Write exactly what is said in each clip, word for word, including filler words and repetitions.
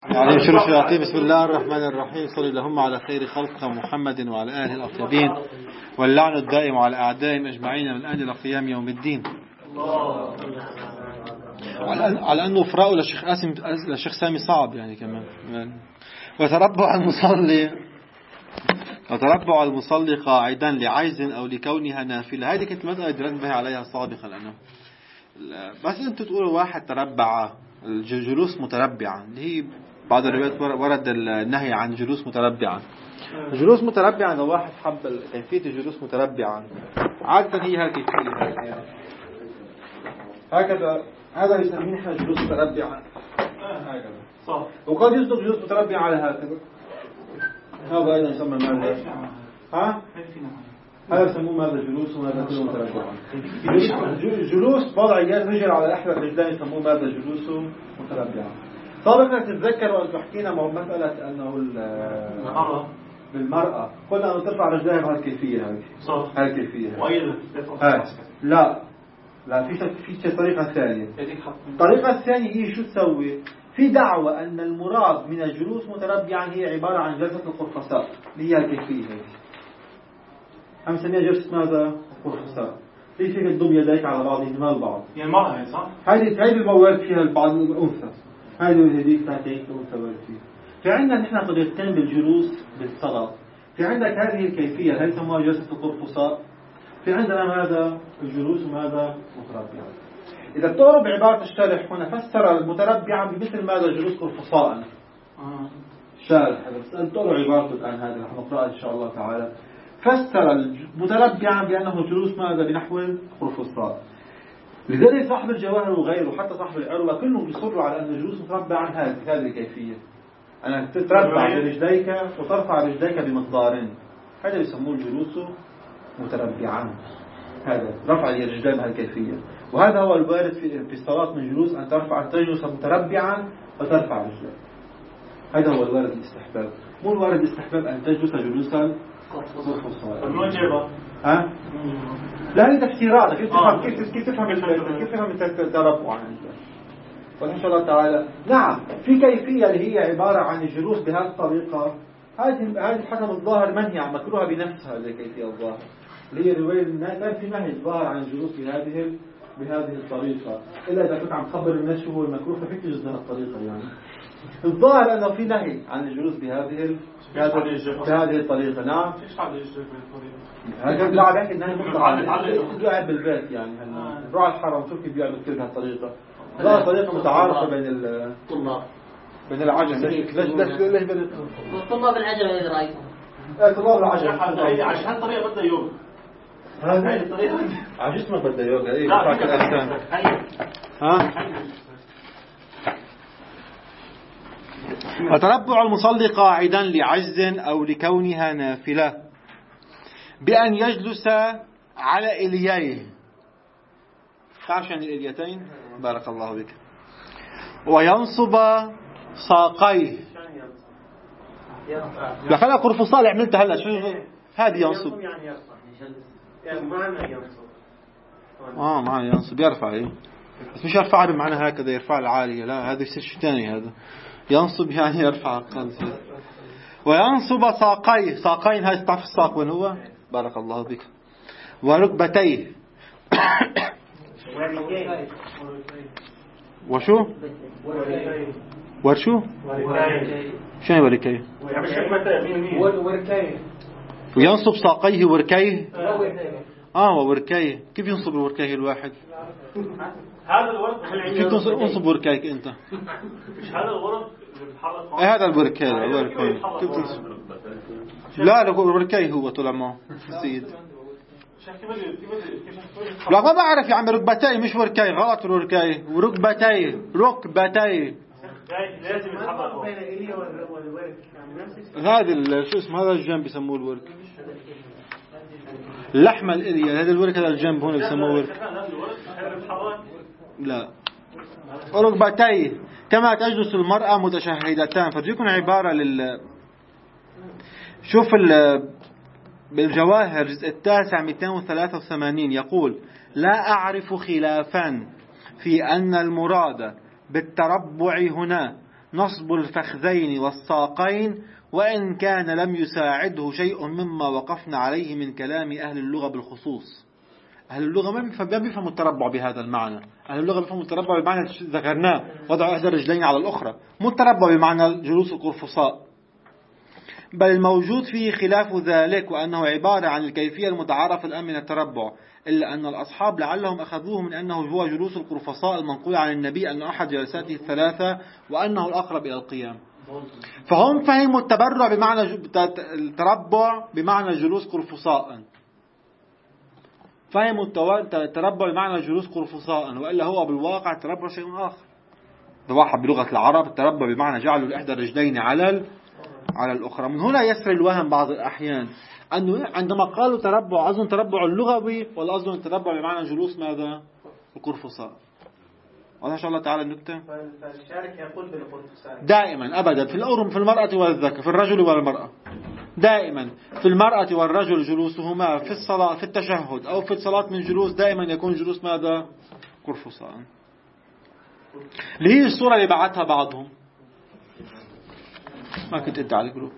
عليه شر الشياطين. بسم الله الرحمن الرحيم. صلى اللهم على خير خلق محمد وعلى آله الأطيبين، واللعن الدائم على أعدائهم أجمعين من أجل قيام يوم الدين. على أنه فراء للشيخ قاسم للشيخ سامي صعب يعني كمان. وتربع المصلي وتربع المصلي قاعدا لعجز أو لكونها نافلة. هذه كنت مسألة درست بها عليها سابقا أنا. بس أنتوا تقولوا واحد تربع الجلوس متربعا، اللي هي بعض الروايات ورد النهي عن جلوس متربعا. جلوس متربعا لو واحد حب كيفية الجلوس متربعا عادة هي هالكيفية هكذا، هذا يسميه نحن جلوس متربعا هكذا صح. وقد يصدق جلوس متربعا على هكذا، هذا أيضا يسمى ماذا؟ ها؟ هذا يسموه ماذا؟ جلوس وماذا كله متربعا. جلوس وضع الرجل على أحد الرجلين يسموه ماذا؟ جلوس متربعا. سابقا تتذكروا أن حكينا مع مسألة أنه المرأة بالمرأة قلنا أنه ترفع رجلها بهالكيفية هذه صح. هالكيفية وأيضا لا لا في في طريقة ثانية. الطريقة الثانية هي شو تسوي؟ في دعوة أن المراد من الجلوس متربعا هي عبارة عن جلسة القرفصاء اللي هي الكيفية هذه. هم نسميها جلسة ماذا؟ القرفصاء. في فيك تضم يديك على بعضهما البعض. يعني المرأة صح؟ هذه هذه الموارد فيها البعض الأنثى. هذه هذيك تاعتين الأنثى فيه. في عندنا نحن طريقتين بالجلوس بالصلاة. في عندك هذه الكيفية هي يسموها جلسة القرفصاء. في عندنا ماذا؟ الجلوس وماذا؟ متربعا. إذا بتقرب عبارة الشارح هنا فسر المتربعا بمثل ماذا؟ جلوس قرفصاء. الشارح هذا بتقرب عبارته الآن هذه رح نقرأها إن شاء الله تعالى. فسر المتربعا بأنه جلوس ماذا؟ بنحو القرفصاء. لذلك صاحب الجواهر وغيره حتى صاحب العروة كلهم يصروا على أن الجلوس متربعا هذه هذه الكيفية، أنك تتربع برجليك وترفع رجليك بمقدارين، هذا يسموه الجلوس متربعا. هذا رفع الرجلين بهالكيفية، وهذا هو الوارد في في الصلاة من جلوس أن ترفع تجلس متربعا وترفع رجليك. هذا هو الوارد الاستحباب، مو الوارد الاستحباب أن تجلس جلوسا قرفصاء. الموجبة ها؟ لا هي تفسيرات كيف تفهم كيف كيف تفهم كيف تفهم التربع عن الجلوس. وإن شاء الله تعالى نعم في كيفية اللي هي عبارة عن الجلوس بهذه الطريقة. هذه هذه حسب الظاهر منهي عن مكروهة بنفسها هذه الكيفية الظاهر اللي هي رواية ما في نهي الظاهر عن الجلوس بهذه بهذه الطريقة، إلا إذا كنت عم تخبر الناس شو هو المكروه ففيك تجلس بهذه الطريقة. يعني الظاهر أنه في نهي عن الجلوس بهذه بهذه الطريقة. نعم ايش حد يجلس بهذه الطريقة؟ لا بحكي النهي مطلق على قاعد بالبيت يعني هلا روح على الحرم شوف كيف بيعملوا كثير بهالطريقة. لا طريقة متعارفة بين الطلاب بين العجم. ليش ليش ليش ليش بين طلاب العجم اذا رايكم؟ ايه طلاب العجم عشان هالطريقة بدها يوم. هذه الطريقة على جسمك بدها يوغا. ايه فاكر الأحسان ها. وتربع المصلي قاعدا لعجز أو لكونها نافلة بأن يجلس على إلييه. تعرف يعني الإليتين؟ بارك الله بك. وينصب ساقيه. لا خليها قرفصاء اللي عملتها هلا. شو هذه ينصب؟ يعني معنى ينصب. آه معنى ينصب يرفع. إيه بس مش يرفع بمعنى هكذا يرفع العالية، لا هذا شيء ثاني. هذا ينصب يعني يرفع قلبه. وينصب ساقيه. ساقين هاي تعرف الساق وين هو؟ بارك الله بك. وركبتيه. وشو؟ ورشو؟ شنو وركيه؟ وينصب ساقيه وركيه. اه ووركيه. كيف ينصب الوركيه الواحد؟ هذا الورد كيف تنصب وركيك انت؟ مش هذا الورد اللي بيتحرك؟ ايه هذا الوركيه. الوركيه كيف تنصب؟ لا الوركيه هو طلع معه السيد. لا ما بعرف يا عم. ركبتي مش وركي. غلط. وركي وركبتي ركبتي لازم يتحرك بين الإلية والورك. هذا شو اسمه هذا الجنب يسموه الورك. اللحمة الإلية هذا الورك. هذا الجنب هون يسموه ورك. لا ركبتي كما تجلس المرأة متشهدتان. فتكون عبارة لل شوف ال بالجواهر الجزء التاسع مئتين وثلاثة وثمانين يقول: لا أعرف خلافا في أن المراد بالتربع هنا نصب الفخذين والساقين، وإن كان لم يساعده شيء مما وقفنا عليه من كلام أهل اللغة بالخصوص. أهل اللغة ما بيفهموا التربع بهذا المعنى. أهل اللغة بيفهموا التربع بمعنى ذكرناه، وضع إحدى الرجلين على الأخرى، مو التربع بمعنى جلوس القرفصاء. بل الموجود فيه خلاف ذلك، وأنه عبارة عن الكيفية المتعارف الآن من التربع، إلا أن الأصحاب لعلهم أخذوه من أنه هو جلوس القرفصاء المنقول عن النبي أن أحد جلساته الثلاثة وأنه الأقرب إلى القيام. فهم فهموا التبرع بمعنى التربع بمعنى جلوس قرفصاء، فهموا التربع بمعنى جلوس قرفصاء، وإلا هو بالواقع التربع شيء آخر. ده واحد بلغة العرب التربع بمعنى جعلوا الإحدى الرجلين على على الأخرى. من هنا يسري الوهم بعض الأحيان أنه عندما قالوا تربع أظن تربع اللغوي ولا أظن التربع بمعنى جلوس ماذا؟ القرفصاء. وإن شاء الله تعالى النكتة فالشارك يقول بالقرفصاء دائما أبدا في الأورم في المرأة والذكر، في الرجل والمرأة دائما، في المرأة والرجل جلوسهما في الصلاة في التشهد أو في الصلاة من جلوس دائما يكون جلوس ماذا؟ قرفصاء. اللي هي الصورة اللي بعتها بعضهم، ما كنت أنت على الجروب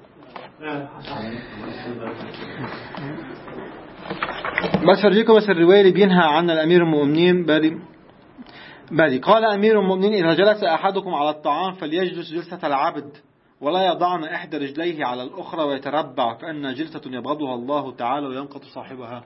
بس أرجيكم بس الرواية اللي بينهى عن الأمير المؤمنين. بالي بالي قال أمير المؤمنين: إذا جلس أحدكم على الطعام فليجلس جلسة العبد، ولا يضعن إحدى رجليه على الأخرى ويتربع، فإن جلسة يبغضها الله تعالى وينقض صاحبها.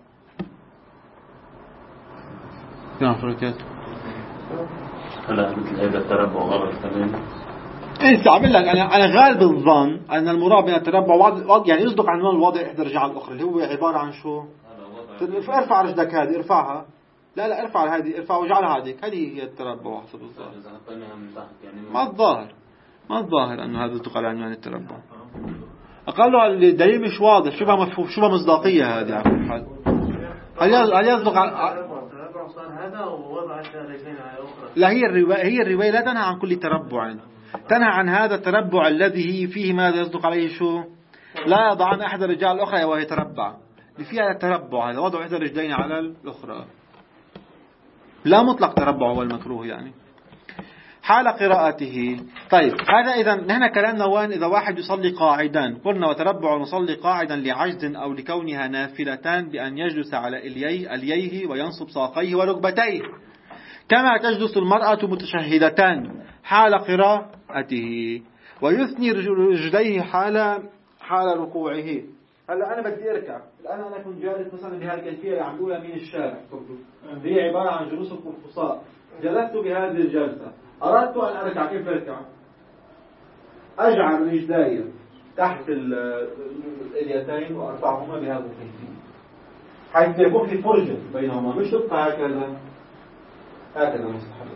نعم فركاته. هلا مثل هذا التربع غلط تماما. إيه سأعمل لك أنا أنا غالب الظن أن المراد بين التربع يعني يصدق عن الوضع إحدى الرجل على الأخرى، اللي هو عبارة عن شو؟ ارفع رجلك هذه ارفعها، لا لا ارفع هذه ارفع وجعلها هذيك، هذه هي التربع حسب الظاهر. ما الظاهر ما الظاهر أنه هذا تقال عنوان التربع. أقله الدليل مش واضح، شو بها مفهوم شو بها مصداقية هذه على كل حال. هل هل يصدق على هذا ووضع رجلين على الأخرى؟ لا هي الرواية هي الرواية لا تنهى عن كل تربع، تنهى عن هذا التربع الذي فيه ماذا يصدق عليه شو؟ لا يضعن أحد الرجال الأخرى وهي تربع، اللي فيها التربع هذا وضع إحدى الرجلين على الأخرى، لا مطلق تربع هو المكروه يعني حال قراءته. طيب هذا إذا نحن كلامنا وين؟ إذا واحد يصلي قاعدا قلنا وتربع نصلي قاعدا لعجز أو لكونها نافلتان بأن يجلس على إليه أليه وينصب ساقيه وركبتيه، كما تجلس المرأة متشهدتان حال قراءته، ويثني رجليه حال حال ركوعه. هلا أنا بدي أركع الآن، أنا كنت جالس مثلا بهذه الكيفية اللي عم بقولها من الشارع، هي عبارة عن جلوس القرفصاء، جلست بهذه الجلسة، أردت أن أركع، كيف أركع؟ أجعل رجلي تحت اليدين وأرفعهما بهذا الكيفية، حيث يكون في فرجة بينهما، مش تبقى هكذا هكذا مستحيل.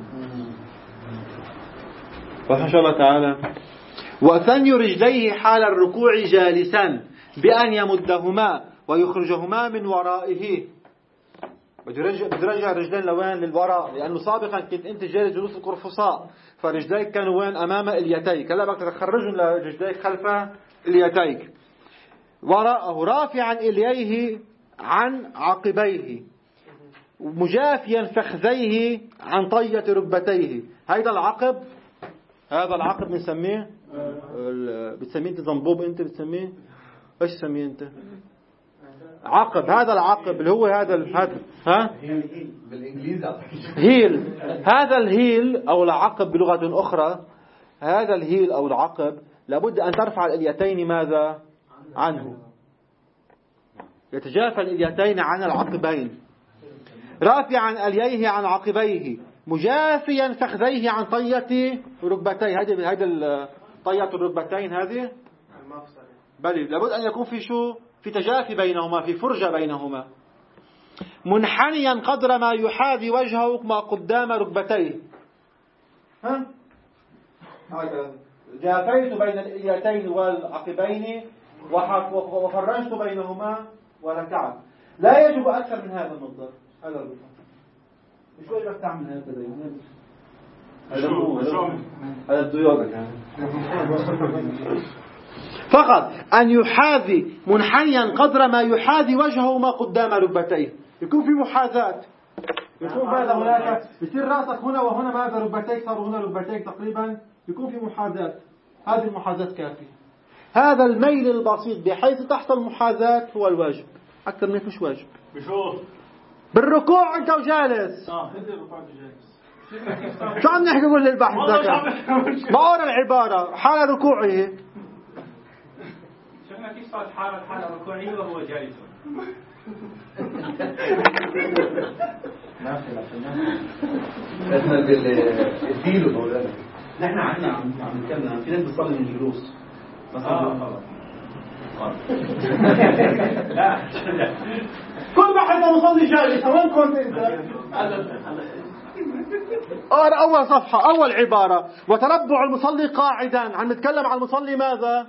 فإن شاء الله تعالى وثني رجليه حال الركوع جالسا بأن يمدهما ويخرجهما من ورائه. بترجع رجلين لوين؟ للوراء، لأنه سابقا كنت أنت جالس جلوس القرفصاء فرجليك كانوا وين؟ أمام اليتيك، هلا بدك تخرجهم لرجليك خلف اليتيك، وراءه رافعا إليه عن عقبيه مجافيا فخذيه عن طية ركبتيه. هذا العقب هذا العقب بنسميه بتسميه انت زنبوب، انت بتسميه ايش تسميه انت؟ عقب. هذا العقب اللي هو هذا هذا ها بالانجليزي هيل. هذا الهيل او العقب بلغة اخرى، هذا الهيل او العقب لابد ان ترفع اليتين ماذا عنه، يتجافى اليتين عن العقبين، رافعا اليه عن عقبيه مجافيا فخذيه عن طية ركبتيه. هذه هذه طية الركبتين هذه بل لابد أن يكون في شو؟ في تجافي بينهما، في فرجة بينهما، منحنيا قدر ما يحاذي وجهه ما قدام ركبتيه. ها هكذا جافيت بين اليتين والعقبين وفرجت بينهما وركعت. لا يجب أكثر من هذا المقدار. هذا الركن مش واجبك تعمل هكذا يعني. هذا مو هذا الديوضة يعني. فقط أن يحاذي منحنيا قدر ما يحاذي وجهه ما قدام ركبتيه، يكون في محاذاة، يكون ماذا هناك، يصير رأسك هنا وهنا ماذا ركبتيك، صاروا هنا ركبتيك تقريبا يكون في محاذاة، هذه المحاذاة كافية. هذا الميل البسيط بحيث تحصل محاذاة هو الواجب، أكثر من مش واجب. بشوف بالركوع أنت وجالس. اه انت بالركوع جالس. شو عم نحكي كل البحث ذاك؟ ما أورا العبارة حال ركوعه. شفنا كيف صارت حالة حالة ركوعية وهو جالس. مثلا بالديل مولانا نحن عندنا عم نتكلم في ناس بتصلي من الجلوس مثلا. لا كل واحد ما بصلي جالس. وين كنت انت؟ اقرا اول صفحه اول عباره وتربع المصلي قاعدا. عم نتكلم عن المصلي ماذا؟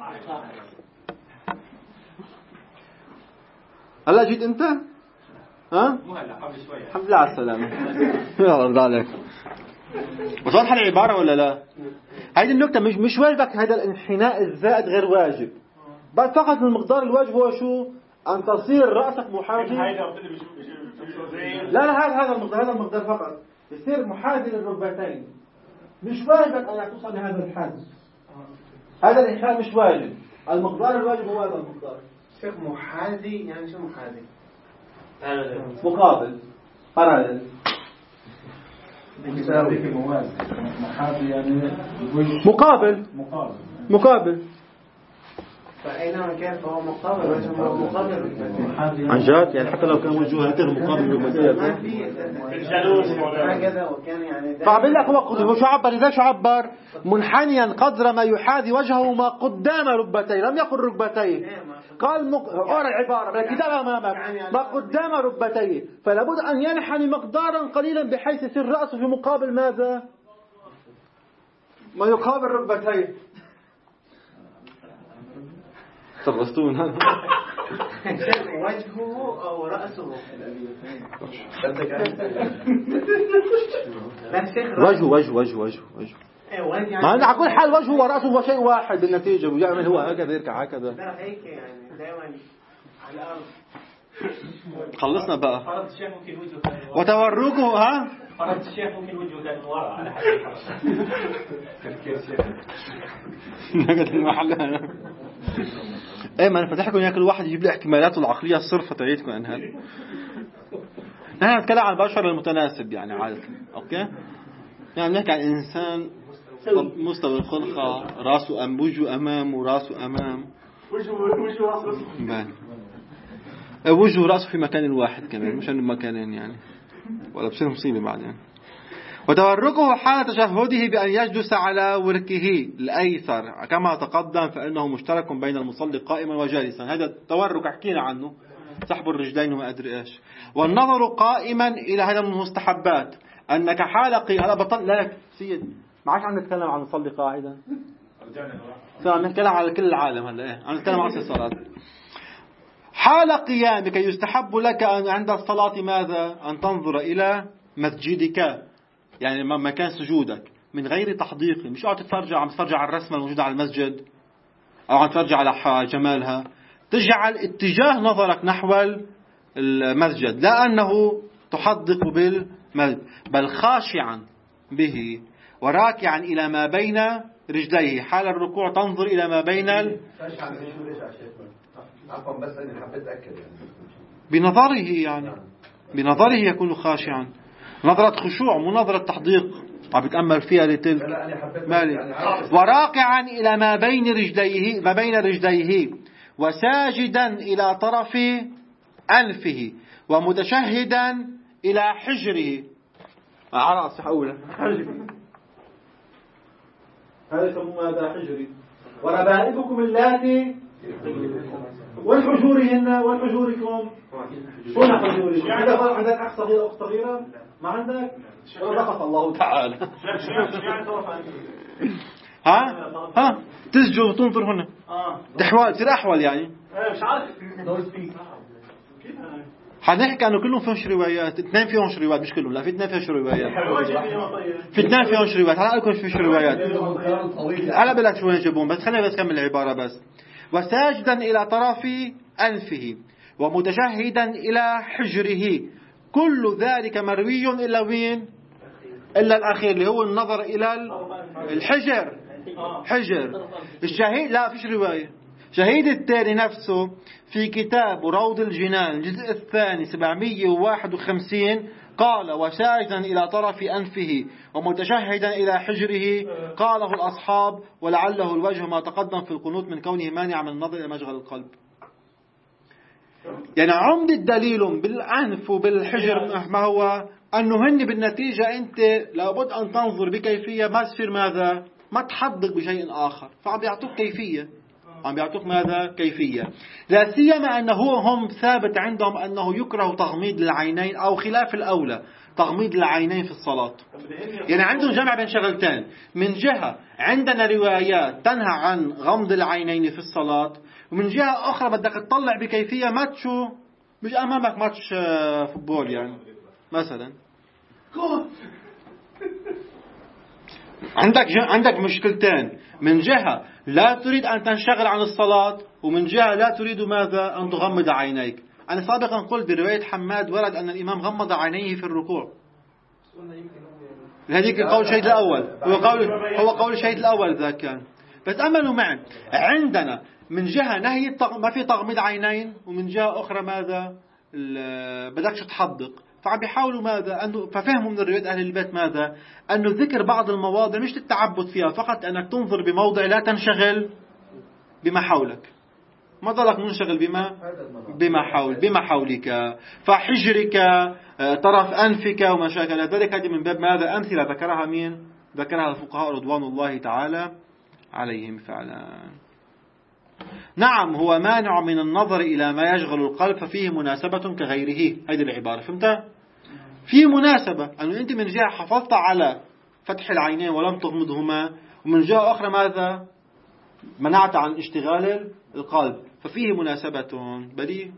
هلا جيت انت؟ ها؟ مو هلا قبل شوي. الحمد لله على السلامه. يا رب عليك. وصلت العباره ولا لا؟ هيدي النكته مش مش واجبك. هذا الانحناء الزائد غير واجب. بس فقط المقدار الواجب هو شو؟ أن تصير رأسك محاذي. لا لا هذا هذا المقدار هذا المقدار فقط. يصير محاذي للركبتين. مش واجب أن توصل لهذا الحد. هذا الإنحناء مش واجب. المقدار الواجب هو هذا المقدار. شيخ محاذي يعني شو محاذي؟ مقابل. parallel. يساوي موازي. محاذي يعني مقابل. مقابل. مقابل. فأينما كان فهو مقابل وجه مقابل. عن جد يعني حتى لو كان وجهته مقابل ركبتيه. ما في الجلوس هكذا وكان يعني. فعبد لك هو هو شو عبر؟ إذا شو عبر؟ منحنيا قدر ما يحاذي وجهه ما قدام ركبتيه. لم يقل ركبتيه. قال مق... أرى العبارة بالكتاب أمامك ما قدام ركبتيه. فلا بد أن ينحني مقدارا قليلا بحيث يصير رأسه في مقابل ماذا؟ ما يقابل ركبتيه. ترغستون هذا. وجهه أو رأسه. وجهه وجه وجه وجه وجه. ما أنا على كل حال وجهه ورأسه هو شيء واحد بالنتيجة. ويعمل هو هكذا يركع هكذا. لا هيك يعني دائما على الأرض. خلصنا بقى. فرض الشيخ ممكن وجهه. وتوركه ها؟ فرض الشيخ ممكن وجهه كان وراء على حسب تفكير الشيخ. نقدر المحل. ايه ما انا فتحكم يعني كل واحد يجيب لي احتمالاته العقليه الصرفه تاعتكم عن هذا. نحن نتكلم عن البشر المتناسب يعني عادة. اوكي يعني نحكي عن انسان مستوى الخلقه راسه ام وجهه امام وراسه امام وجهه وجهه راسه بان وجهه وراسه في مكان واحد كمان مش انه مكانين يعني ولا بصير مصيبه بعدين. وتوركه حال تشهده بأن يجلس على وركه الأيسر كما تقدم فإنه مشترك بين المصلي قائما وجالسا. هذا التورك حكينا عنه سحب الرجلين وما أدري إيش. والنظر قائما إلى هذا من المستحبات أنك حال قيام بطل لا سيد ما عادش عم نتكلم عن المصلي قاعدا. عم نتكلم على كل العالم هلا إيه عم نتكلم عن الصلاة. حال قيامك يستحب لك أن عند الصلاة ماذا؟ أن تنظر إلى مسجدك يعني مكان سجودك من غير تحديق. مش قاعد تتفرج عم تتفرج على الرسمة الموجودة على المسجد أو عم تتفرج على جمالها. تجعل اتجاه نظرك نحو المسجد لا أنه تحدق بالمسجد بل خاشعا به وراكعا إلى ما بين رجليه. حال الركوع تنظر إلى ما بين ال... بس أنا حبيت أتأكد يعني بنظره يعني بنظره يكون خاشعا نظرة خشوع مو نظرة تحديق عم بتأمل فيها لتلك مالي. وراكعا إلى ما بين رجليه ما بين رجليه وساجدا إلى طرف أنفه ومتشهدا إلى حجره على رأس حوله حجري. هذا يسمونه هذا حجري. وربائبكم اللاتي والحجورهن والحجوركم هنا حجوركم. عندك أخ صغير أو صغيرة ما عندك؟ رقص الله تعالى. ها ها تسجد وتنظر هنا تحوال تصير أحوال يعني. مش عارف حنحكي أنه كلهم فيهمش روايات. اثنين فيهمش روايات مش كلهم لا في اثنين فيهمش روايات. في اثنين فيهمش روايات. هلا أقول فيش روايات. أنا بلك شو يجيبون بس خلينا بس كمل العبارة بس. وساجدا إلى طرف أنفه ومتشهدا إلى حجره كل ذلك مروي إلا وين إلا الأخير اللي هو النظر إلى الحجر حجر. الشهيد لا فيش رواية. شهيد التاني نفسه في كتاب روض الجنان الجزء الثاني سبعمئة وواحد وخمسين قال: وساجدا إلى طرف أنفه ومتشهدا إلى حجره قاله الأصحاب ولعله الوجه ما تقدم في القنوت من كونه مانع من النظر إلى مشغل القلب. يعني عمد الدليل بالأنف وبالحجر ما هو أنه هن بالنتيجة أنت لابد أن تنظر بكيفية ما تصير ماذا ما تحدق بشيء آخر، فعم بيعطوك كيفية، عم بيعطوك ماذا كيفية. لا سيما أنه هم ثابت عندهم أنه يكره تغميض العينين أو خلاف الأولى تغميض العينين في الصلاة. يعني عندهم جمع بين شغلتين، من جهة عندنا روايات تنهى عن غمض العينين في الصلاة، ومن جهة أخرى بدك تطلع بكيفية ما تشو مش أمامك ماتش فوتبول يعني مثلا. عندك عندك مشكلتين، من جهة لا تريد أن تنشغل عن الصلاة، ومن جهة لا تريد ماذا أن تغمض عينيك. أنا سابقا قلت برواية حماد ورد أن الإمام غمض عينيه في الركوع. هذيك قول الشهيد الأول هو قول هو قول الشهيد الأول ذاك كان. بس أملوا معي، عندنا من جهة نهي ما في تغميض عينين، ومن جهة أخرى ماذا بدكش تحدق. فعم بيحاولوا ماذا أنه ففهموا من الروايات أهل البيت ماذا أنه ذكر بعض المواضع مش للتعبد فيها فقط، أنك تنظر بموضع لا تنشغل بما حولك، ما ضلك منشغل بما بما حول بما حولك، فحجرك طرف أنفك وما شاكل ذلك. هذه من باب ماذا أمثلة ذكرها مين ذكرها الفقهاء رضوان الله تعالى عليهم فعلا. نعم هو مانع من النظر إلى ما يشغل القلب ففيه مناسبة كغيره. هذه العبارة فهمتها؟ في مناسبة أنه أنت من جهة حفظت على فتح العينين ولم تغمضهما، ومن جهة أخرى ماذا منعت عن اشتغال القلب، ففيه مناسبة بديهية.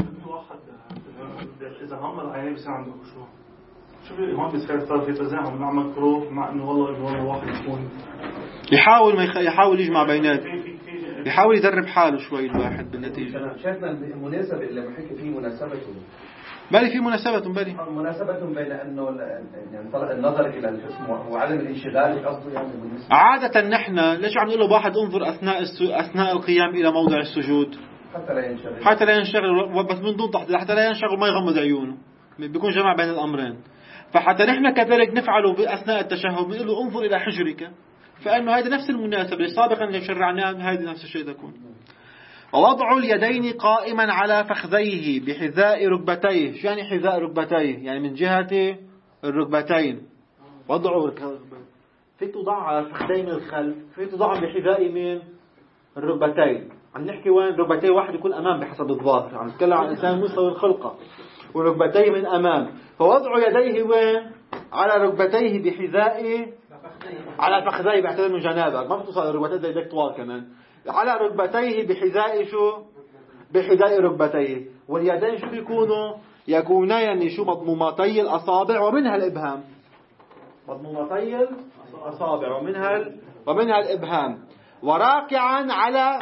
إذا غمض العينين بس عنده خشوع، شو هون بيصير صار في تزاحم مع مكروه، مع إنه والله إنه والله واحد يكون يحاول ما يخ... يحاول يجمع بينات، يحاول يدرب حاله شوي الواحد بالنتيجة. شايفنا المناسبة اللي بحكي فيه مناسبة بالي في مناسبة بالي مناسبة بين أنه يعني النظر إلى الجسم وعدم الانشغال قصده يعني بالنسبة. عادة نحن ليش عم نقول له واحد انظر أثناء الس... أثناء القيام إلى موضع السجود حتى لا ينشغل حتى لا ينشغل بس من دون تحضير، حتى لا ينشغل ما يغمض عيونه، بيكون جمع بين الأمرين. فحتى نحن كذلك نفعله أثناء التشهد بنقول له انظر إلى حجرك، فإنه هذا نفس المناسبة اللي سابقا اللي شرعناها هذه نفس الشيء تكون. ووضع اليدين قائما على فخذيه بحذاء ركبتيه. شو يعني حذاء ركبتيه؟ يعني من جهة الركبتين. وضعه فيك تضع على الفخذين من الخلف، فيك تضع بحذاء من الركبتين. عم نحكي وين ركبتيه واحد يكون أمام بحسب الظاهر، عم نتكلم عن إنسان مستوي الخلقة، وركبتيه من أمام. فوضع يديه وين؟ على ركبتيه بحذاء على فخذيه، باعتبار انه جنابك ما بتوصل لركبتيه زي ديك طوال كمان، على ركبتيه بحذاء شو بحذاء ركبتيه. واليدين شو بيكونوا؟ يكونان شو مضمومتي الأصابع ومنها الإبهام، مضمومتي الأصابع ومنها ومنها الإبهام، وراكعا على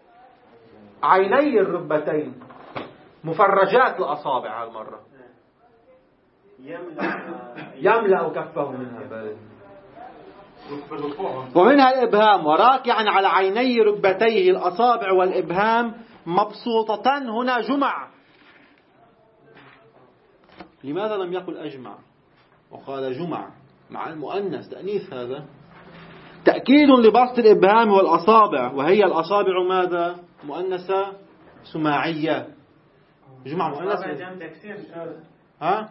عيني الركبتين مفرجات الأصابع هالمرة، يملأ كفه منها ومنها الإبهام، وراكعا على عيني ركبتيه الأصابع والإبهام مبسوطة. هنا جمع، لماذا لم يقل أجمع وقال جمع مع المؤنث تأنيث؟ هذا تأكيد لبسط الإبهام والأصابع، وهي الأصابع ماذا مؤنثة سماعية. جمع مؤنثة ها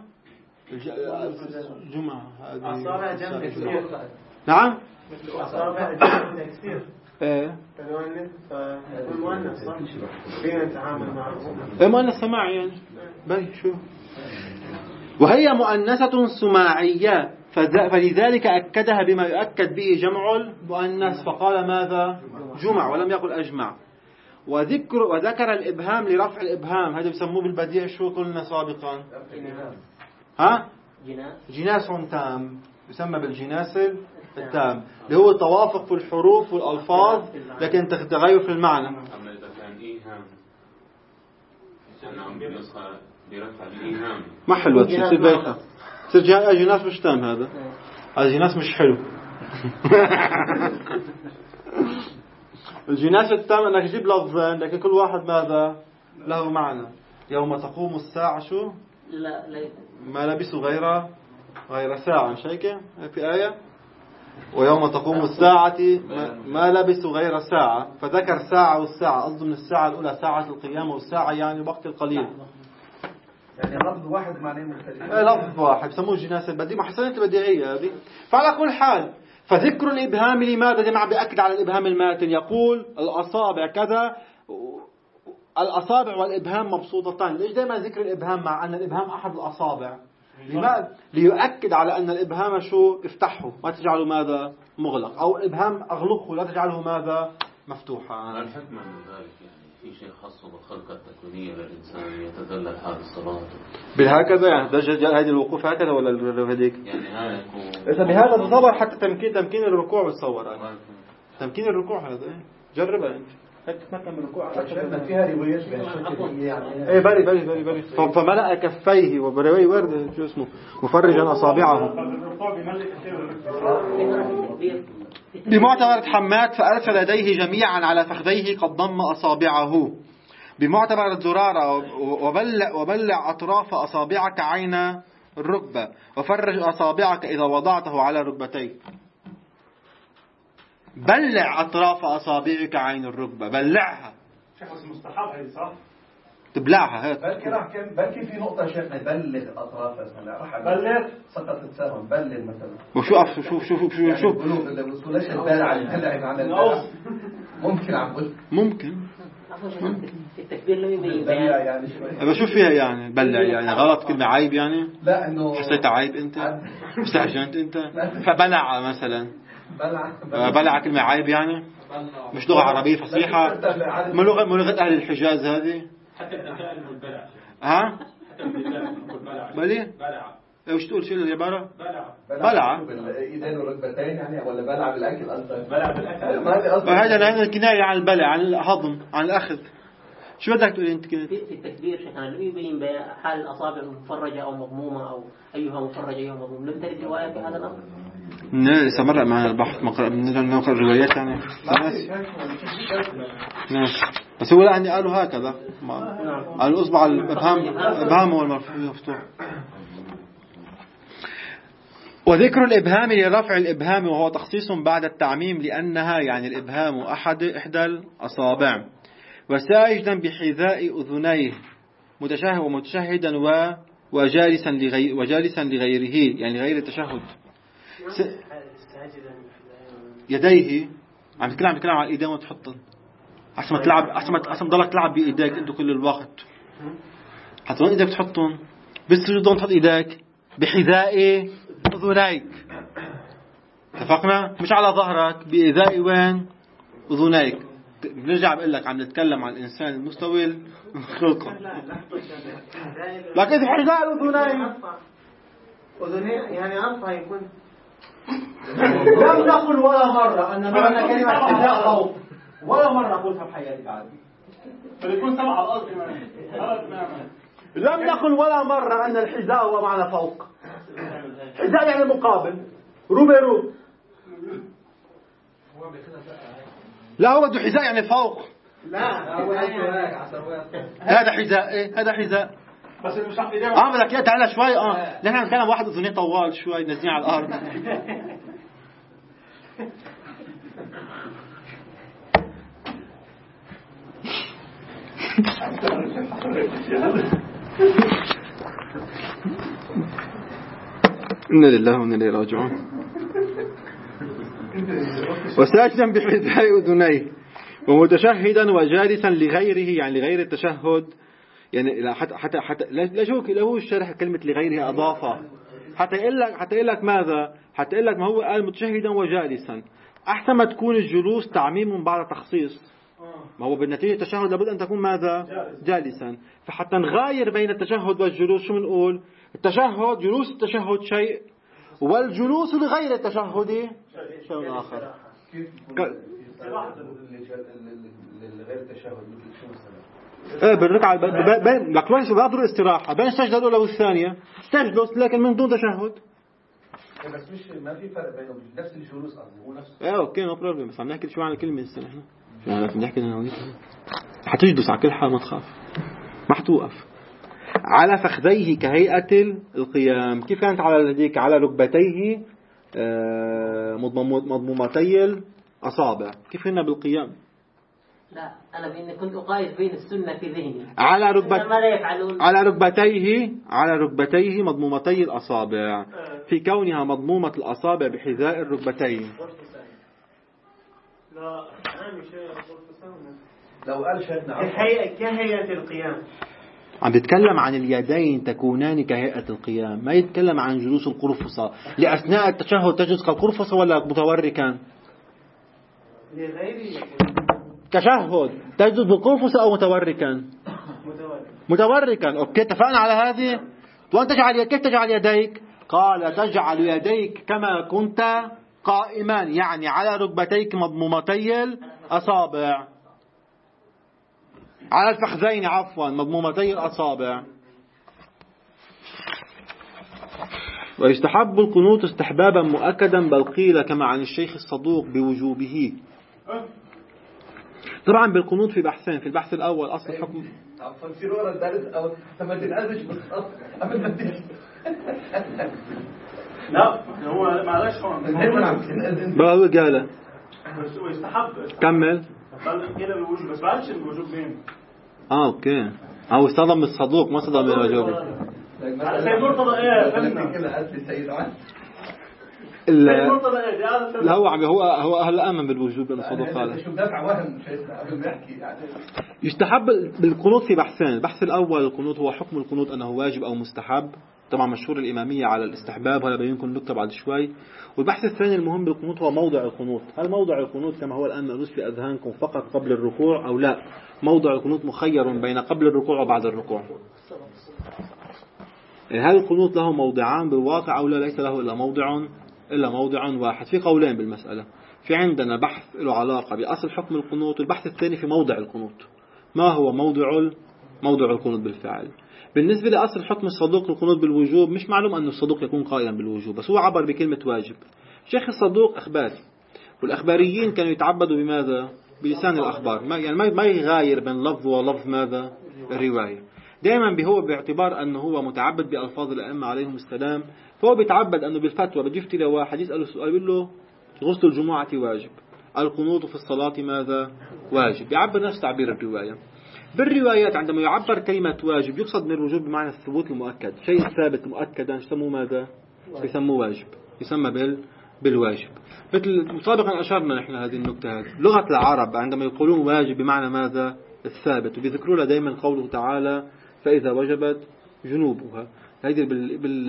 جمع أصابع جمع تكسير. نعم أصابع جمع تكسير. ايه المؤنث صح؟ فينا نتعامل معه المؤنث سماعي يعني باي شو. وهي مؤنثة سماعية، فلذلك أكدها بما يؤكد به جمع المؤنث فقال ماذا جمع ولم يقل أجمع. وذكر وذكر الإبهام لرفع الإبهام، هذا بسموه بالبديع شو قلنا سابقا؟ ها جناس تام، يسمى بالجناس التام، اللي هو التوافق في الحروف والألفاظ لكن تغير في المعنى. أما إذا كان إيهام عم بنسخة برفع الإيهام ما حلوة تصير بايخة، تصير جناس مش تام، هذا هذا جناس مش حلو. الجناس التام أنك تجيب لفظين لكن كل واحد ماذا له معنى. يوم تقوم الساعة شو لا لا ما لبسوا غير غير ساعة، مش هيك في آية؟ ويوم تقوم الساعة ما لبسوا غير ساعة، فذكر ساعة والساعة قصده من الساعة الأولى ساعة القيامة، والساعة يعني وقت القليل، يعني لفظ واحد معناه مختلف. ايه لفظ واحد بسموه الجناس البديع، محسنات البديعية هذه. فعلى كل حال فذكر الإبهام لماذا جماعة بأكد على الإبهام الماتن، يقول الأصابع كذا، الأصابع والإبهام مبسوطتان. ليش دائما ذكر الإبهام مع أن الإبهام أحد الأصابع؟ لماذا؟ ليؤكد على أن الإبهام شو افتحه ما تجعله ماذا مغلق، أو الإبهام أغلقه لا تجعله ماذا مفتوحا. الحكمة من ذلك يعني في شيء خاص بالخلقة التكوينية للإنسان يتذلل هذه الصلاة بهكذا يعني ده هذه الوقوف هكذا ولا هذيك يعني هذا إذا بهذا تصور حتى تمكين تمكين الركوع بتصور أنا. تمكين الركوع هذا جربها أنت هيك تمكن الركوع عشان فيها روايات يعني ايه بري بري بري بري فملأ كفيه وبروي ورد شو اسمه مفرجا أصابعه بمعتبر حماد فأرسل يديه جميعا على فخذيه قد ضم أصابعه بمعتبر الزرارة وبلع, وبلع أطراف أصابعك عين الركبة وفرج أصابعك إذا وضعته على ركبتيك. بلع أطراف أصابعك عين الركبة، بلعها. شخص مستحب هذه صح؟ تبلعها هيك. بلكي راح كم بلكي في نقطة شيخنا بلغ أطراف مثلا راح بلغ سقطت سهم بلغ مثلا. وشو شوف شوف شوف شوف شوف. القلوب اللي وصلش البلع اللي بلعت عن البلع ممكن عم ممكن. التكبير لم يبين بلع يعني شوي. بشوف فيها يعني بلع يعني غلط كلمة عيب يعني. لا إنه. حسيت عيب أنت؟ استعجلت أنت؟ فبلع مثلا. بلع. بلع كلمة عيب يعني. مش لغة عربية فصيحة. ما لغة ما لغة أهل الحجاز هذه. حتى الدجال البلع. ها؟ حتى الدجال البلع. بلي؟ بلع. وش تقول شيء العبارة؟ بلع. بلع بالإيدين والركبتين يعني ولا بلع بالأكل أصلا؟ بلع بالأكل. ما هذه أصلا. هذا هذا الكناية عن البلع عن الهضم عن الأخذ. شو بدك تقول أنت كده؟ في التكبير شيخنا لم يبين حال الأصابع مفرجة أو مضمومة أو أيها مفرجة أيها مضموم، لم ترد رواية في هذا الأمر؟ لسه مرة مع البحث مقرأ من نقرأ الروايات يعني ناس ناس بس هو يعني قالوا هكذا قالوا أصبع الإبهام إبهام هو المفتوح. وذكر الإبهام لرفع الإبهام وهو تخصيص بعد التعميم لأنها يعني الإبهام أحد إحدى الأصابع. وساجدا بحذاء أذنيه متشهد ومتشهدا و وجالسا لغير وجالسا لغيره يعني غير التشهد. س... يديه عم تتكلم عم تتكلم على الايدين وتحطن احسن ما تلعب احسن ما احسن تضلك تلعب بايديك انت كل الوقت. حتى وين ايدك تحطهم بالسجود تحط ايديك بحذاء اذنيك. اتفقنا؟ مش على ظهرك بإيذاء وين اذنيك. بنرجع بقول لك عم نتكلم عن الانسان المستوي خلقه لكن حذاء الاذنين أذنين يعني أنفع يكون. لم نقل ولا مرة أن معنى كلمة حذاء فوق ولا مرة قلتها بحياتي عادي فليكون سمع على الأرض لم نقل ولا مرة أن الحذاء هو معنى فوق. حذاء يعني مقابل روبيرو. لا هو بده حذاء يعني فوق. لا هو هذا حذاء ايه هذا حذاء بس مش عم يدير. اه بدك اياه تعالى شوي اه نحن بنتكلم واحد اذنيه طوال شوي نازلين على الارض. إنا لله وإنا إليه راجعون. وساجدا بحذاء أذنيه ومتشهدا وجالسا لغيره يعني لغير التشهد يعني حتى حتى حتى لا شو له الشرح كلمة لغيره أضافة حتى يقول لك حتى يقول لك ماذا حتى يقول لك ما هو قال متشهدا وجالسا. أحسن ما تكون الجلوس تعميم بعد تخصيص. ما هو بالنتيجة التشهد لابد أن تكون ماذا جالسا. فحتى نغاير بين التشهد والجلوس شو بنقول التشهد جلوس التشهد شيء والجلوس لغير التشهد شيء آخر. لغير التشهد شو مثلا؟ ايه بالركعة بين لك وين بعد الاستراحة بين السجدة الأولى والثانية تجلس لكن من دون تشهد. بس مش ما في فرق بينهم نفس الجلوس أصلا هو نفس. ايه اوكي نو بروبلم بس عم نحكي شو عن الكلمة هسه نحن. لازم نحكي نووية حتجدس على كل حال ما تخاف ما حتوقف. على فخذيه كهيئة القيام. كيف كانت على هذيك؟ على ركبتيه مضمومتي الأصابع. كيف هنا بالقيام؟ لا أنا بإني كنت أقايس بين السنة في ذهني. على ركبت ماذا يفعلون؟ على ركبتيه على ركبتيه مضمومتي الأصابع، في كونها مضمومة الأصابع بحذاء الركبتين. لا أنا مش لو قال شيخنا كهيئة كهيئة القيام. عم بيتكلم عن اليدين تكونان كهيئة القيام، ما يتكلم عن جلوس القرفصة. لأثناء التشهد تجلس كالقرفصة ولا متوركا؟ لغير تشهد تجلس بالقرفصة أو متوركا؟ متوركا. أوكي اتفقنا على هذه. وأنت تجعل كيف تجعل يديك؟ قال تجعل يديك كما كنت قائما، يعني على ركبتيك مضمومتي الأصابع، على الفخذين عفوا مضمومتي الأصابع. ويستحب القنوت استحبابا مؤكدا، بل قيل كما عن الشيخ الصدوق بوجوبه. طبعا بالقنوت في بحثين. في البحث الأول أصل الحكم فانسيرورا الدرس أو ثم تنقلش بالخط قبل ما تجي. لا هو معلش هون بقى قال ويستحب كمل كده بالوجوب، بس بعدش الوجوب مين؟ اه اوكي هو صدم الصدوق ما صدم الوجوب. سيد مرتضى ايه فهمنا كده قالت لي سيد عن لا لا هو عم هو هو هلا امن بالوجوب لانه صدوق قال شو دافع وهم شيخنا قبل ما يحكي يعني. يستحب بالقنوت في بحثين. البحث الاول القنوت هو حكم القنوت انه واجب او مستحب. طبعا مشهور الاماميه على الاستحباب، ولا بينكم نكتب بعد شوي. والبحث الثاني المهم بالقنوت هو موضع القنوت. هل موضع القنوت كما هو الان مأنوس في اذهانكم فقط قبل الركوع او لا؟ موضع القنوت مخير بين قبل الركوع وبعد الركوع. هل القنوت له موضعان بالواقع او لا؟ ليس له الا موضع الا موضع واحد. في قولين بالمساله. في عندنا بحث له علاقه باصل حكم القنوت، والبحث الثاني في موضع القنوت. ما هو موضع موضع القنوت بالفعل؟ بالنسبة لأصل حكم الصدوق القنوت بالوجوب، مش معلوم أن الصدوق يكون قائلا بالوجوب، بس هو عبر بكلمة واجب. شيخ الصدوق أخباري، والأخباريين كانوا يتعبدوا بماذا؟ بلسان الأخبار، ما يعني ما يغاير بين لفظ ولفظ ماذا؟ الرواية. دائما هو باعتبار أنه هو متعبد بألفاظ الأئمة عليهم السلام، فهو بيتعبد أنه بالفتوى بده يفتي لواحد يسأله سؤال يقول له غسل الجمعة واجب، القنوت في الصلاة ماذا؟ واجب. يعبر نفس تعبير الرواية. بالروايات عندما يعبر كلمة واجب يقصد من الوجوب بمعنى الثبوت المؤكد، شيء ثابت مؤكدا يسموه ماذا؟ يسموه واجب، يسمى بال بالواجب. مثل سابقا أشرنا نحن هذه النكتة هذه. لغة العرب عندما يقولون واجب بمعنى ماذا؟ الثابت، وبيذكروا لنا دائما قوله تعالى فإذا وجبت جنوبها. هذه بال بال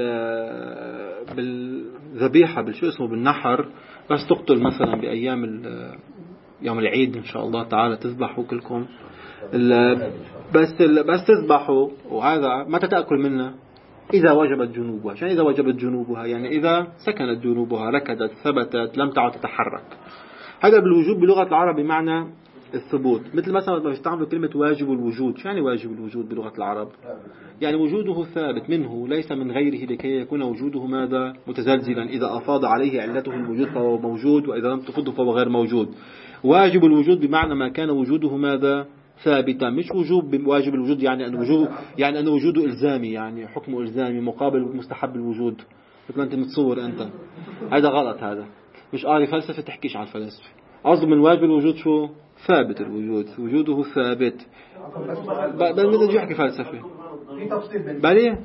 بالذبيحة بالشو اسمه بالنحر، بس تقتل مثلا بأيام يوم العيد إن شاء الله تعالى تذبحوا كلكم، بس بس تذبحوا، وهذا متى تأكل منه؟ إذا وجبت جنوبها. عشان إذا وجبت جنوبها يعني إذا سكنت جنوبها، ركدت ثبتت لم تعد تتحرك. هذا بالوجوب بلغة العرب بمعنى الثبوت. مثل مثلا لما يستعملوا كلمة واجب الوجود. شو يعني واجب الوجود بلغة العرب؟ يعني وجوده ثابت منه ليس من غيره، لكي يكون وجوده ماذا؟ متزلزلا. إذا أفاض عليه علته الوجود فهو موجود، وإذا لم تفضه فهو غير موجود. واجب الوجود بمعنى ما كان وجوده ماذا؟ ثابتا. مش وجوب واجب الوجود يعني أن وجوده يعني أن وجوده إلزامي، يعني حكمه إلزامي مقابل مستحب الوجود مثل ما أنت متصور أنت. هذا غلط. هذا مش قاري فلسفة تحكيش على الفلسفة. قصده من واجب الوجود شو؟ ثابت الوجود، وجوده ثابت. بل بدي أحكي فلسفة في تفصيل بالي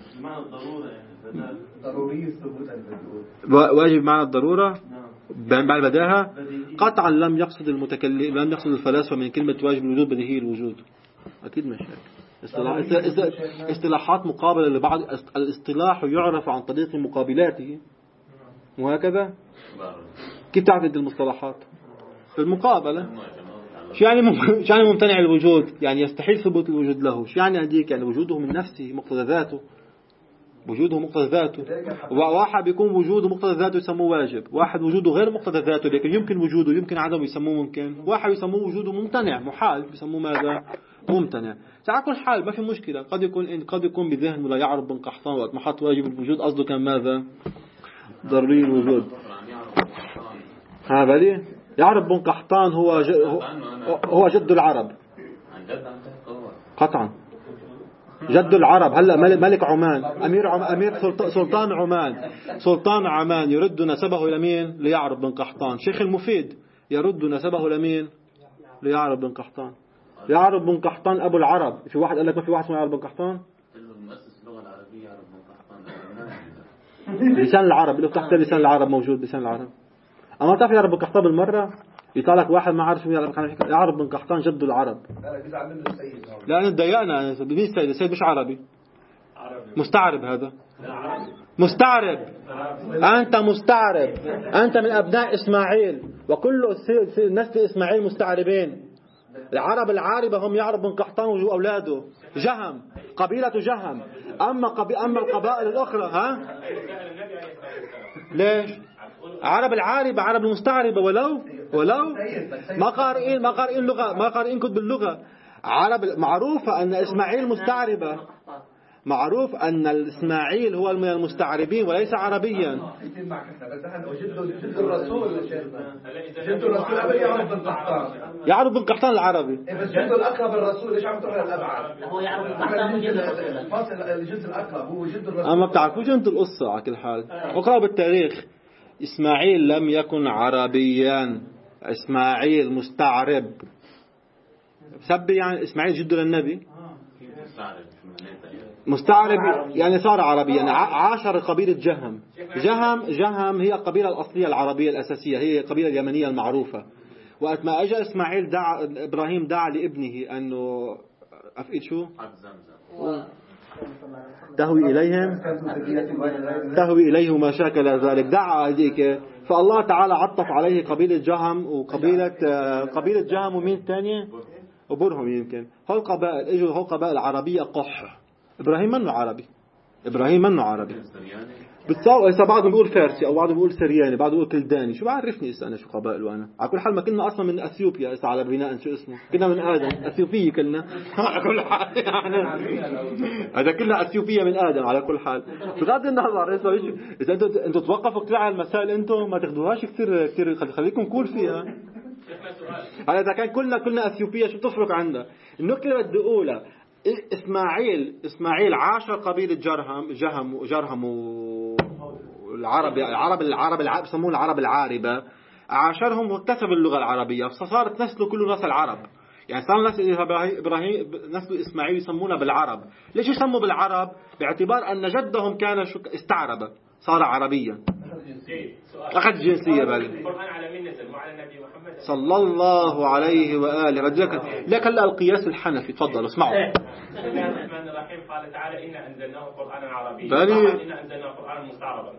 ضروري الثبوت. واجب معنى الضرورة بعد البداهة. قطعا لم يقصد المتكلم لم يقصد الفلاسفة من كلمة واجب الوجود بديهي الوجود. أكيد مش هيك. اصطلاحات مقابلة لبعض. الاصطلاح يعرف عن طريق مقابلاته، وهكذا. كيف تعرف المصطلحات؟ في المقابلة. شو يعني مم... شو يعني ممتنع الوجود؟ يعني يستحيل ثبوت الوجود له. شو يعني هذيك؟ يعني وجوده من نفسه مقتضى ذاته، وجوده مقتضى ذاته. واحد بيكون وجوده مقتضى ذاته يسموه واجب، واحد وجوده غير مقتضى ذاته لكن يمكن وجوده يمكن عدمه يسموه ممكن، واحد يسموه وجوده ممتنع محال يسموه ماذا؟ ممتنع. على كل حال ما في مشكلة. قد يكون قد يكون بذهن ولا يعرف بن قحطان وقت ما حط واجب الوجود قصده كان ماذا؟ ضروري الوجود. ها بالي يعرب بن قحطان هو ج... هو جد العرب قطعا، جد العرب. هلا ملك عمان، امير عم... امير سلطان عمان، سلطان عمان يرد نسبه الى مين؟ ليعرب بن قحطان. شيخ المفيد يرد نسبه لمين؟ ليعرب بن قحطان. يعرب بن قحطان ابو العرب. في واحد قال لك ما في واحد اسمه يعرب بن قحطان؟ المؤسس اللغه العربيه يعرب بن قحطان. لسان العرب له تحت لسان العرب موجود، لسان العرب. اما تعرف يعرب بن قحطان بالمره؟ يطلع لك واحد ما عارف شو يعرب بن قحطان جد العرب. لا انا تضايقنا. مين السيد؟ السيد مش عربي، مستعرب. هذا مستعرب. أنت مستعرب، أنت من أبناء إسماعيل، وكل نسل إسماعيل مستعربين. العرب العاربة هم يعرب بن قحطان وأولاده جهم، قبيلة جهم. أما قبي... أما القبائل الأخرى ها ليش؟ عرب العاربة، عرب المستعربة، ولو ولو ما قارئين ما قارئين لغة، ما قارئين كتب اللغة. عرب معروفة أن إسماعيل مستعربة، معروف أن الإسماعيل هو من المستعربين وليس عربيا. جد الرسول جد الرسول أبي يعرف بن قحطان، يعرف بن قحطان العربي. بس جد الأقرب الرسول ليش عم تروح للأبعد؟ هو يعرف بن قحطان جد الفاصل الجد الأقرب هو جد الرسول. أما بتعرفوش أنت القصة على كل حال. اقرأوا بالتاريخ. إسماعيل لم يكن عربيا، إسماعيل مستعرب. سبي يعني إسماعيل جد للنبي مستعرب، يعني صار عربيا. يعني عاشر قبيلة جهم. جهم جهم هي القبيلة الأصلية العربية الأساسية، هي القبيلة اليمنية المعروفة. وقت ما أجا إسماعيل دعا إبراهيم دعا لابنه أنه أفقد شو تهوي إليهم تهوي إليه ما شاكل ذلك، دعا هذيك. فالله تعالى عطف عليه قبيلة جهم وقبيلة قبيلة جهم ومين تانية وبرهم. يمكن هول قبائل اجوا، هول قبائل عربية قح. إبراهيم منه عربي، إبراهيم منه عربي. بتصور إذا بعضهم بيقول فارسي أو بعضهم بيقول سرياني، بعضهم بيقول كلداني. شو بعرفني إذا أنا شو قبائل. وأنا على كل حال ما كنا أصلا من أثيوبيا. إذا على بناء شو اسمه كنا من آدم، أثيوبية كلنا على كل حال. يعني هذا كلنا أثيوبية من آدم على كل حال. بغض النظر إذا أنتوا أنتوا توقفوا كتير على المسائل، أنتوا ما تاخذوهاش كتير كتير، خليكم كول فيها. هذا إذا كان كلنا كلنا أثيوبية شو تفرق عندها؟ النكتة اللي بدي أقولها، إسماعيل إسماعيل عاشر قبيلة جرهم جهم وجرهم والعرب العرب العرب العرب يسمون العرب العاربة. عاشرهم واكتسب اللغة العربية، فصارت نسله كله نسل العرب. يعني صار نسل إبراهيم نسل إسماعيل يسمونه بالعرب. ليش يسموا بالعرب؟ باعتبار أن جدهم كان استعرب، صار عربيا، أخذ جنسية. بل القرآن على مين نزل؟ وعلى النبي محمد صلى الله عليه وآله. لك لك هلا القياس الحنفي. تفضلوا اسمعوا. بسم الله الرحمن الرحيم. قال تعالى إنا أنزلناه قرآنا عربيا. بلي إنا أنزلناه قرآنا مستعربا.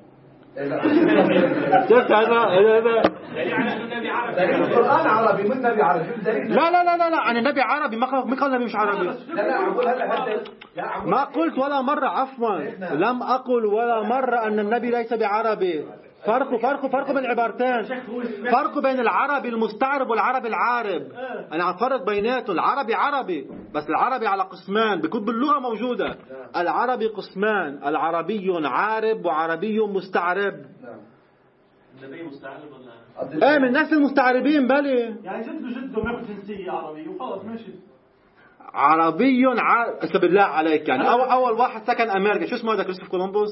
شفت هذا هذا دليل على أن النبي عربي. القرآن عربي من نبي عربي. لا لا لا لا لا أنا النبي عربي. ما قال ما قال النبي مش عربي. لا لا أقول هذا ما قلت ولا مرة، عفوا لم أقل ولا مرة أن النبي ليس بعربي. فرق فرق فرق بين العبارتين. فرق بين العربي المستعرب والعربي العارب. أنا عم فرق بيناتهم. العربي عربي، بس العربي على قسمان بكتب اللغة موجودة. العربي قسمان، العربي عارب وعربي مستعرب. النبي مستعرب ولا؟ ايه من الناس المستعربين. بلي يعني جده جده ما جنسية عربي وخلاص ماشي. عربي عارب بالله عليك. يعني أول, أول واحد سكن أمريكا شو اسمه هذا؟ كريستوفر كولومبوس.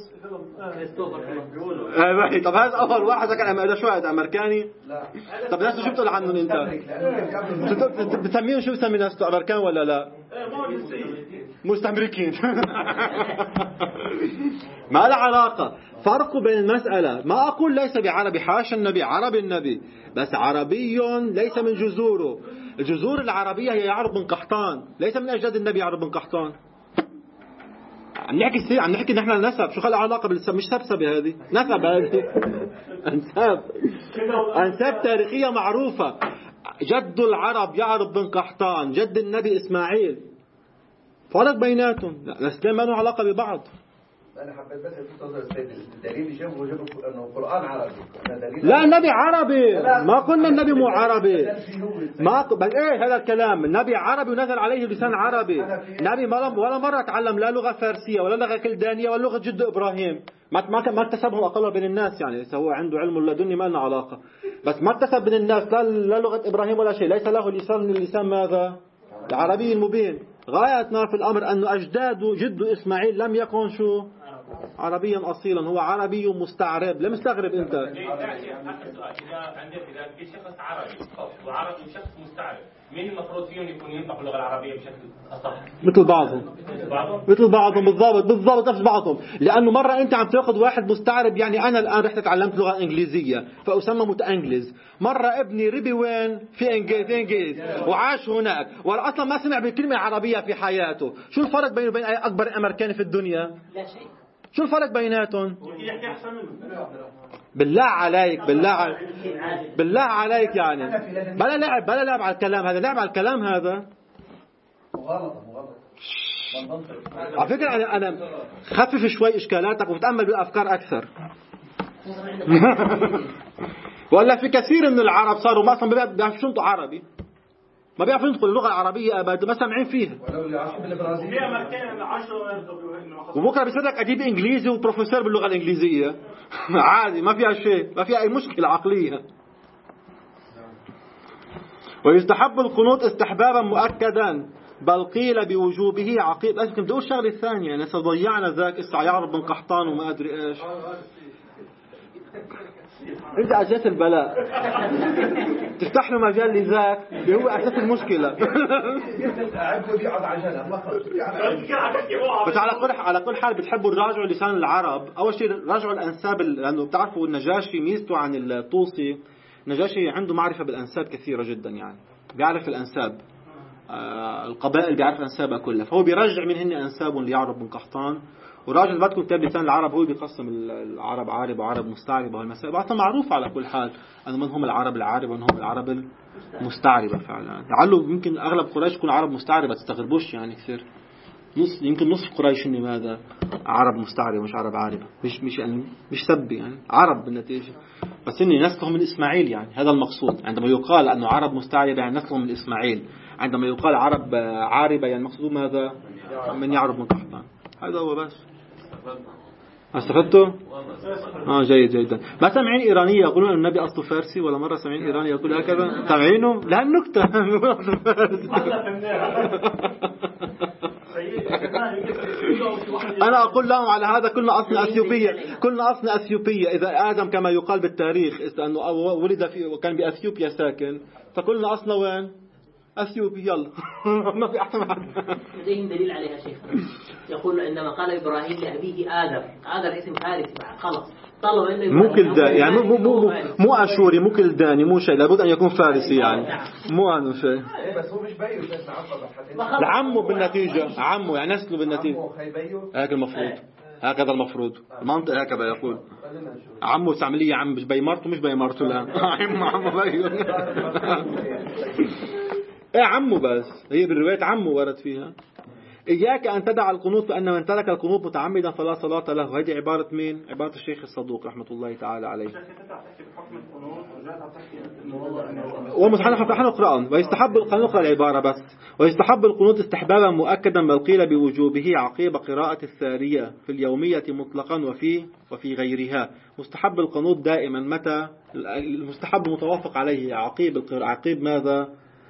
آه طب هذا أول واحد سكن أمريكا شو هذا؟ أمريكاني؟ لا. طب ناس شو بتقول عنهم أنت؟ بتسميهم شو بتسمي ناس أمريكان ولا لا؟ مستمركين. ما له علاقة. فرق بين المسألة. ما أقول ليس بعربي، حاشا النبي عربي النبي، بس عربي ليس من جذوره. الجذور العربية هي يعرب بن قحطان، ليس من أجداد النبي يعرب بن قحطان. عم نحكي سي عم نحكي نحن النسب. شو خلى علاقة بالنسب؟ مش سبسبة هذه، نسب هذه. أنساب أنساب تاريخية معروفة. جد العرب يعرب بن قحطان، جد النبي إسماعيل. فرق بيناتهم. الأسلام ما له علاقة ببعض. أنا حبيت بس الدليل اللي جابه جابه إنه القرآن عربي. لا النبي عربي. ما قلنا النبي مو عربي. ما بس إيه هذا الكلام. النبي عربي ونزل عليه لسان عربي. النبي ما ولا مرة تعلم لا لغة فارسية ولا لغة كلدانية ولا لغة جد إبراهيم. ما ما ما اكتسبه أقل بين الناس يعني، هو عنده علم اللدني ما لنا علاقة، بس ما اكتسب بين الناس لا لا لغة إبراهيم ولا شيء، ليس له لسان من اللسان ماذا؟ العربي المبين. غاية ما في الأمر أن أجداده جد إسماعيل لم يكن شو عربيا أصيلا، هو عربي مستعرب. لا مستغرب أنت؟ إذا عندك إذا في شخص عربي وعربي وشخص مستعرب، مين المفروض فيهم يكون ينطق اللغة العربية بشكل أصح؟ مثل بعضهم مثل بعضهم بالضبط بالضبط نفس بعضهم. لأنه مرة أنت عم تأخذ واحد مستعرب، يعني أنا الآن رحت تعلمت لغة إنجليزية فأسمى متأنجلز، مرة ابني ربي وين في إنجليز إنجليز وعاش هناك وأصلا ما سمع بكلمة عربية في حياته. شو الفرق بينه وبين أي أكبر أمريكاني في الدنيا؟ لا شيء. شو الفرق بيناتهم؟ يحكي أحسن منه. بالله عليك بالله عليك بالله عليك يعني بلا لعب بلا لعب على الكلام هذا، لعب على الكلام هذا مغالطة مغالطة. على فكرة أنا أنا خفف شوي إشكالاتك وبتأمل بالأفكار أكثر. ولا في كثير من العرب صاروا ما أصلا بيعرفوا ينطقوا عربي، ما بيعرفوا ينطقوا اللغة العربية أبدا، ما سامعين فيها. وبكرة بيصدق أجيب إنجليزي وبروفيسور باللغة الإنجليزية عادي، ما فيها شيء، ما فيها أي مشكلة عقلية. ويستحب القنوت استحبابا مؤكدا، بل قيل بوجوبه عقيب. أسكن بدي أقول الشغلة الثانية، يعني ضيعنا ذاك استعيار بن قحطان وما أدري إيش. أنت أجيت البلاء تفتح له مجال لذاك اللي هو أساس المشكلة. بس على كل على كل حال بتحبوا الراجع لسان العرب. أول شيء راجعوا الأنساب، لأنه بتعرفوا النجاشي ميزته عن الطوسي، النجاشي عنده معرفة بالأنساب كثيرة جدا، يعني بيعرف الأنساب آه القبائل، بيعرف أنسابها كلها، فهو بيرجع من هن أنسابهم ليعرب بن قحطان. وراجل بدكم كتاب لسان العرب هو بيقسم العرب عارب وعرب مستعربة والمسائل، بعضها معروف على كل حال أنه من هم العرب العاربة ومن هم العرب المستعربة. فعلا لعله يمكن أغلب قريش يكون عرب مستعربة، تستغربوش يعني كثير. نص يمكن نصف قريش لماذا عرب مستعربة مش عرب عاربة، مش مش يعني مش سب يعني عرب بالنتيجة، بس إني نسلهم من إسماعيل، يعني هذا المقصود. عندما يقال أنه عرب مستعربة يعني نسلهم من إسماعيل، عندما يقال عرب عاربة يعني مقصود ماذا؟ من يعرب من قحطان. هذا هو بس. استفدتوا؟ اه جيد جدا. ما سمعين إيرانية يقولون أن النبي أصله فارسي؟ ولا مرة سمعين إيراني يقول هكذا؟ سمعينه؟ لها النكتة. أنا أقول لهم على هذا كلنا أصلنا أثيوبية، كلنا أصلنا أثيوبية. إذا آدم كما يقال بالتاريخ أنه ولد في وكان بأثيوبيا ساكن، فكلنا أصلنا وين؟ أثيوبي. يلا ما في أحسن حد. لديهم دليل عليها شيخ، يقول عندما قال إبراهيم لأبيه آدم، آدم اسم فارسي خلاص طلب إنه مو كلداني، يعني مو مو مو أشوري، مو كلداني، مو شيء، لابد أن يكون فارسي يعني، مو أنه شيء. بس هو مش بيو شيء عمه بالنتيجة، عمه يعني نسله بالنتيجة. هكذا المفروض، هكذا المفروض المنطق هكذا يقول. عمه تعمليه عم مش بيمرته، مش بيمرته لا عمه عمه بيو. ايه عمه، بس هي بالرواية عمه ورد فيها. إياك أن تدع القنوت، فأن من ترك القنوت متعمدا فلا صلاة له. هذه عبارة مين؟ عبارة الشيخ الصدوق رحمة الله تعالى عليه. ومتحنف نقرأ ويستحب القنوت، نقرأ العبارة بس. ويستحب القنوت استحبابا مؤكدا، بل قيل بوجوبه عقيب قراءة الثارية في اليومية مطلقا وفي وفي غيرها. مستحب القنوت دائما متى؟ المستحب متوافق عليه عقيب القراءة. عقيب ماذا؟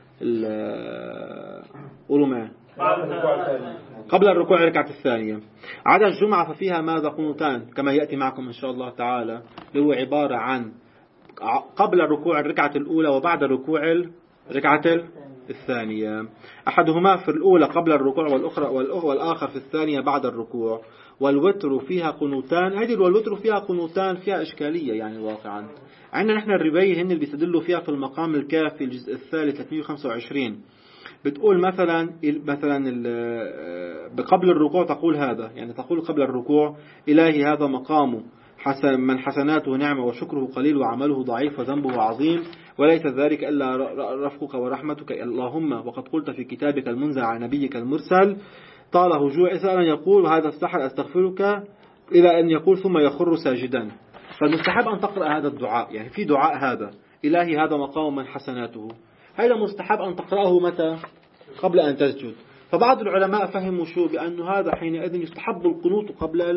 قولوا معي. قبل الركوع الركعة الثانية. عدا الجمعة ففيها ماذا؟ قنوتان كما يأتي معكم إن شاء الله تعالى، اللي هو عبارة عن قبل الركوع الركعة الأولى وبعد الركوع الركعة الثانية. أحدهما في الأولى قبل الركوع والأخرى والآخر في الثانية بعد الركوع. والوتر فيها قنوتان. هذه الوتر فيها قنوتان فيها إشكالية يعني واقعا. عندنا نحن الرباية هن اللي بيستدلوا فيها في المقام الكافي الجزء الثالث ثلاثمئة وخمسة وعشرين. بتقول مثلا مثلا قبل الركوع تقول هذا، يعني تقول قبل الركوع: إلهي هذا مقامه، حسن من حسناته نعمة وشكره قليل وعمله ضعيف وذنبه عظيم، وليس ذلك إلا رفقك ورحمتك اللهم، وقد قلت في كتابك المنزل على نبيك المرسل طال هجوع إذا يقول هذا السحر أستغفرك، إلى أن يقول ثم يخر ساجدا. فالمستحب أن تقرأ هذا الدعاء، يعني في دعاء هذا إلهي هذا مقام من حسناته، هذا مستحب أن تقرأه متى؟ قبل أن تسجد. فبعض العلماء فهموا شو بأنه هذا حينئذ يستحب القنوت قبل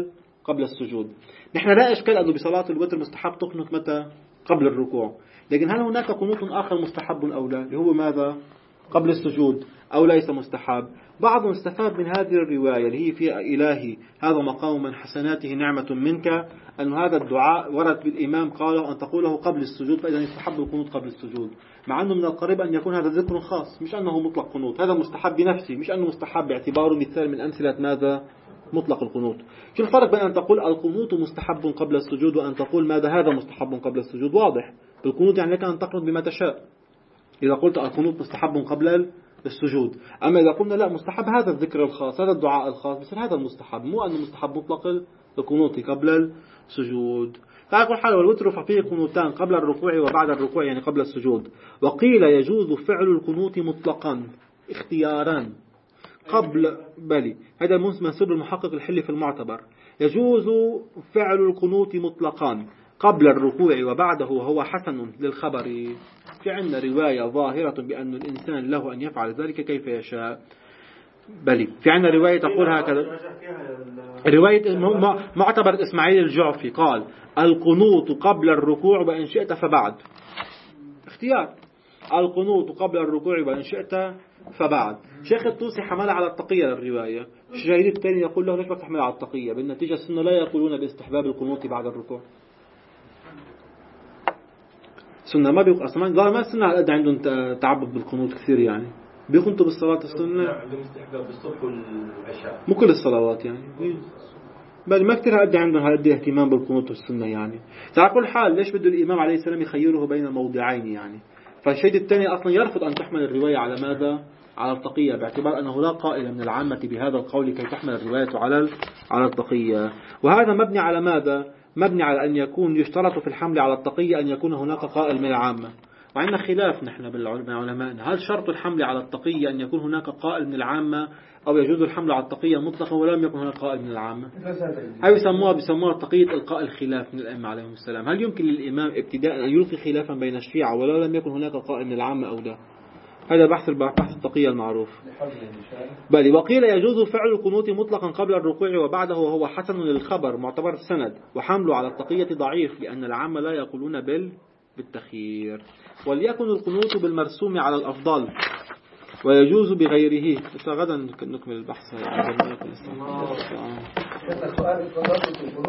قبل السجود. نحن لا إشكال أنه بصلاة الوتر مستحب تقنط متى؟ قبل الركوع. لكن هل هناك قنوت آخر مستحب أو لا؟ اللي هو ماذا؟ قبل السجود أو ليس مستحب؟ بعضهم استفاد من هذه الرواية اللي هي فيها إلهي هذا مقام من حسناته نعمة منك، أن هذا الدعاء ورد بالإمام قاله أن تقوله قبل السجود، فإذا يستحب القنوت قبل السجود، مع أنه من القريب أن يكون هذا ذكر خاص، مش أنه مطلق قنوت. هذا مستحب بنفسه، مش أنه مستحب باعتباره مثال من أمثلة ماذا؟ مطلق القنوت. شو الفرق بين أن تقول القنوت مستحب قبل السجود وأن تقول ماذا هذا مستحب قبل السجود؟ واضح. بالقنوت يعني لك أن تقنط بما تشاء إذا قلت القنوت مستحب قبل السجود. أما إذا قلنا لا مستحب هذا الذكر الخاص هذا الدعاء الخاص بصير هذا المستحب، مو أنه مستحب مطلق القنوت قبل السجود. فأقول حال والوتر ففيه قنوتان قبل الركوع وبعد الركوع يعني قبل السجود. وقيل يجوز فعل القنوت مطلقا اختيارا قبل بلي هذا منسوب المحقق الحلي في المعتبر. يجوز فعل القنوت مطلقا قبل الركوع وبعده وهو حسن للخبر. في عندنا رواية ظاهرة بأن الإنسان له أن يفعل ذلك كيف يشاء. بلي في عندنا رواية تقول هكذا، رواية معتبر إسماعيل الجعفي قال القنوت قبل الركوع وإن شئت فبعد، اختيار. القنوت قبل الركوع وإن شئت فبعد. شيخ الطوسي حمل على التقية للرواية. الشهيد الثاني يقول له ليش ما تحمل على التقية؟ بالنتيجة السنة لا يقولون باستحباب القنوت بعد الركوع. سنة ما بيقول أصلا ما السنة على قد عندهم تعبد بالقنوت كثير، يعني بيقنطوا بالصلاة السنة عندهم استحباب بالصبح والعشاء مو كل الصلوات يعني، بل ما كثير قد عندهم هذا اهتمام بالقنوت والسنة يعني. على كل حال ليش بده الإمام عليه السلام يخيره بين الموضعين يعني؟ فالشيء الثاني أصلا يرفض أن تحمل الرواية على ماذا؟ على التقية، باعتبار أنه لا قائل من العامة بهذا القول كي تحمل الرواية على على التقية. وهذا مبني على ماذا؟ مبني على أن يكون يشترط في الحمل على التقية أن يكون هناك قائل من العامة. وعندنا خلاف نحن بالعلماء هل شرط الحمل على التقية أن يكون هناك قائل من العامة أو يجوز الحمل على التقية مطلقا ولم يكن هناك قائل من العامة؟ هاي يسموها بيسموها تقية إلقاء الخلاف من الأئمة عليهم السلام. هل يمكن للإمام ابتداء أن يلقي خلافا بين الشيعة ولو لم يكن هناك قائل من العامة أو لا؟ هذا بحث بحث التقية المعروف. بل وقيل يجوز فعل القنوت مطلقا قبل الركوع وبعده وهو حسن للخبر معتبر السند، وحمله على التقية ضعيف لأن العامة لا يقولون بال بالتخيير. وليكن القنوت بالمرسوم على الأفضل ويجوز بغيره. غدا نكمل البحث.